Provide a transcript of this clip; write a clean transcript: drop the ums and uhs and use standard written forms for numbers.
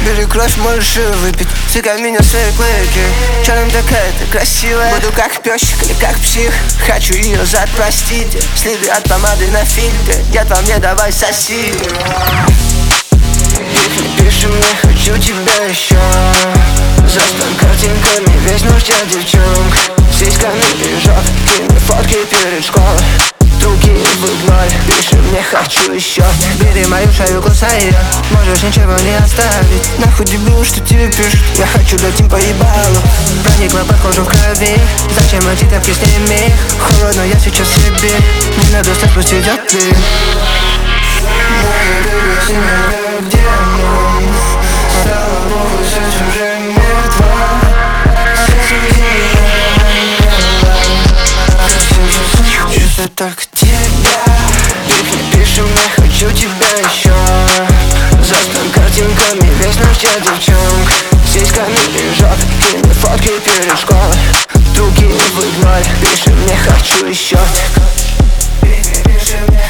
Бери кровь, можешь ее выпить. Цикай меня в свои клыки. Чё нам такая-то красивая? Буду как пёсик или как псих. Хочу ее запростить. Следы от помады на фильтре. Я там не давай соси. Их не пиши мне, хочу тебя еще. Заспан картинками, весь нуждя девчонка. Сиськами бежат, кинь фотки перед школой. Другие выгнали, пиши мне, хочу еще. Бери мою шею, кусай ее. Можешь ничего не оставить. Нахуй дебил, что тебе пишут. Я хочу дать им поебалу. Проникла под кожу в крови. Зачем эти тапки сними? Холодно, я сейчас себе. Не надо спустить от ты. Моя любовь, где мы? Стала Богу, сейчас уже мертва. Чувствую только тебя. Их не пиши мне, хочу тебя еще. Заспан картинками, весь наш день девчонка. Сиськами бежат, кинь фотки перед школой. Другие выгнали, пиши мне, хочу еще. Пиши мне.